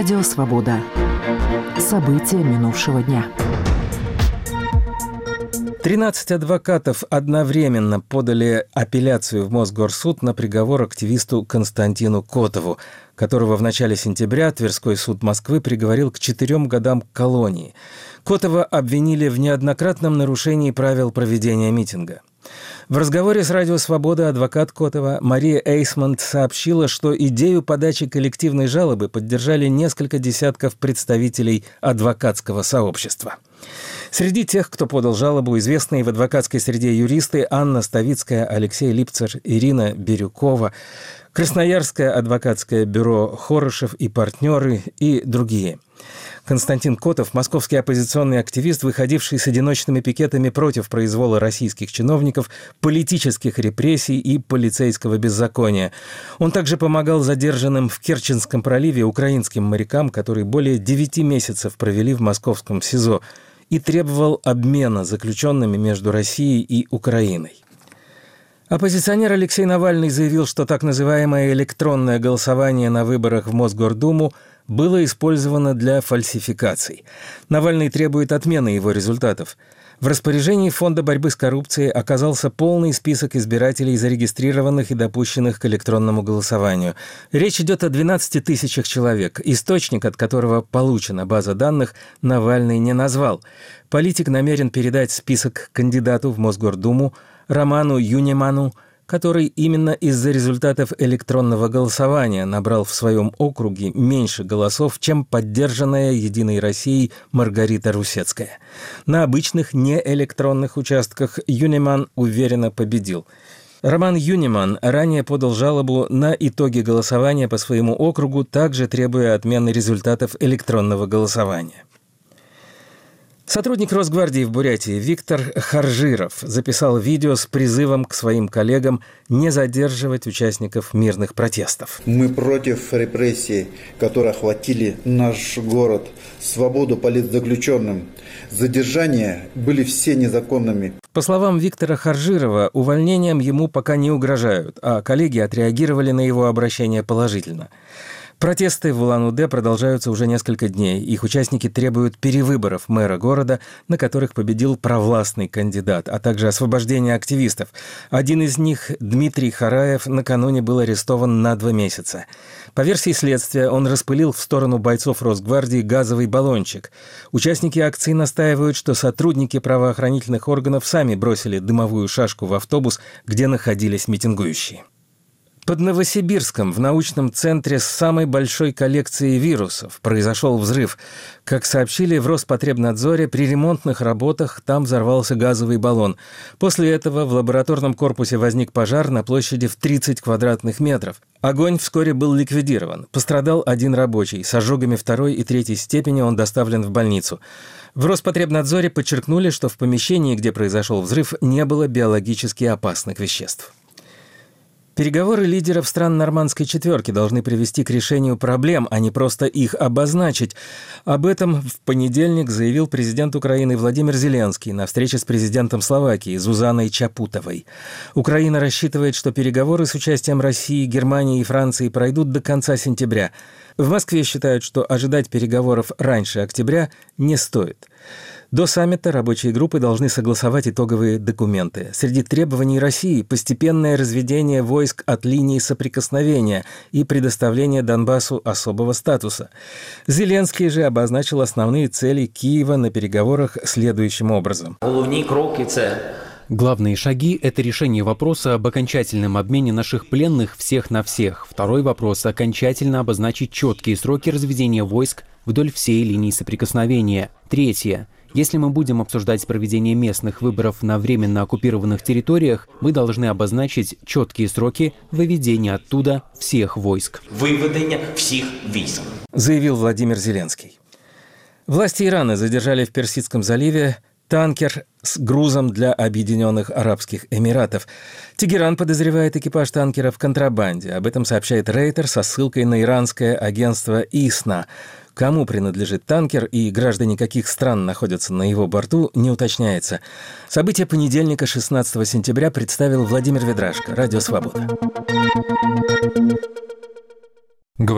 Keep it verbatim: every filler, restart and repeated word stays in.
Радио «Свобода». События минувшего дня. тринадцать адвокатов одновременно подали апелляцию в Мосгорсуд на приговор активисту Константину Котову, которого в начале сентября Тверской суд Москвы приговорил к четырем годам колонии. Котова обвинили в неоднократном нарушении правил проведения митинга. В разговоре с «Радио Свобода» адвокат Котова Мария Эйсмонт сообщила, что идею подачи коллективной жалобы поддержали несколько десятков представителей адвокатского сообщества. Среди тех, кто подал жалобу, известные в адвокатской среде юристы Анна Ставицкая, Алексей Липцер, Ирина Бирюкова, Красноярское адвокатское бюро «Хорошев и партнеры» и другие. Константин Котов – московский оппозиционный активист, выходивший с одиночными пикетами против произвола российских чиновников, политических репрессий и полицейского беззакония. Он также помогал задержанным в Керченском проливе украинским морякам, которые более девяти месяцев провели в московском СИЗО, и требовал обмена заключенными между Россией и Украиной. Оппозиционер Алексей Навальный заявил, что так называемое электронное голосование на выборах в Мосгордуму было использовано для фальсификаций. Навальный требует отмены его результатов. В распоряжении Фонда борьбы с коррупцией оказался полный список избирателей, зарегистрированных и допущенных к электронному голосованию. Речь идет о двенадцати тысячах человек. Источник, от которого получена база данных, Навальный не назвал. Политик намерен передать список кандидату в Мосгордуму Роману Юниману, который именно из-за результатов электронного голосования набрал в своем округе меньше голосов, чем поддержанная «Единой Россией» Маргарита Русецкая. На обычных неэлектронных участках Юниман уверенно победил. Роман Юниман ранее подал жалобу на итоги голосования по своему округу, также требуя отмены результатов электронного голосования. Сотрудник Росгвардии в Бурятии Виктор Харжиров записал видео с призывом к своим коллегам не задерживать участников мирных протестов. Мы против репрессий, которые охватили наш город, свободу политзаключенным. Задержания были все незаконными. По словам Виктора Харжирова, увольнением ему пока не угрожают, а коллеги отреагировали на его обращение положительно. Протесты в Улан-Удэ продолжаются уже несколько дней. Их участники требуют перевыборов мэра города, на которых победил провластный кандидат, а также освобождения активистов. Один из них, Дмитрий Хараев, накануне был арестован на два месяца. По версии следствия, он распылил в сторону бойцов Росгвардии газовый баллончик. Участники акции настаивают, что сотрудники правоохранительных органов сами бросили дымовую шашку в автобус, где находились митингующие. Под Новосибирском, в научном центре с самой большой коллекцией вирусов, произошел взрыв. Как сообщили в Роспотребнадзоре, при ремонтных работах там взорвался газовый баллон. После этого в лабораторном корпусе возник пожар на площади в тридцать квадратных метров. Огонь вскоре был ликвидирован. Пострадал один рабочий. С ожогами второй и третьей степени он доставлен в больницу. В Роспотребнадзоре подчеркнули, что в помещении, где произошел взрыв, не было биологически опасных веществ. Переговоры лидеров стран Нормандской четверки должны привести к решению проблем, а не просто их обозначить. Об этом в понедельник заявил президент Украины Владимир Зеленский на встрече с президентом Словакии Зузаной Чапутовой. Украина рассчитывает, что переговоры с участием России, Германии и Франции пройдут до конца сентября. В Москве считают, что ожидать переговоров раньше октября не стоит. До саммита рабочие группы должны согласовать итоговые документы. Среди требований России – постепенное разведение войск от линии соприкосновения и предоставление Донбассу особого статуса. Зеленский же обозначил основные цели Киева на переговорах следующим образом. Главные шаги – это решение вопроса об окончательном обмене наших пленных всех на всех. Второй вопрос – окончательно обозначить четкие сроки разведения войск вдоль всей линии соприкосновения. Третье. Если мы будем обсуждать проведение местных выборов на временно оккупированных территориях, мы должны обозначить четкие сроки выведения оттуда всех войск. Выведение всех войск, заявил Владимир Зеленский. Власти Ирана задержали в Персидском заливе танкер с грузом для Объединенных Арабских Эмиратов. Тегеран подозревает экипаж танкера в контрабанде. Об этом сообщает Рейтер со ссылкой на иранское агентство ИСНА. Кому принадлежит танкер и граждане каких стран находятся на его борту, не уточняется. События понедельника, шестнадцатого сентября, представил Владимир Ведрашко, Радио Свобода.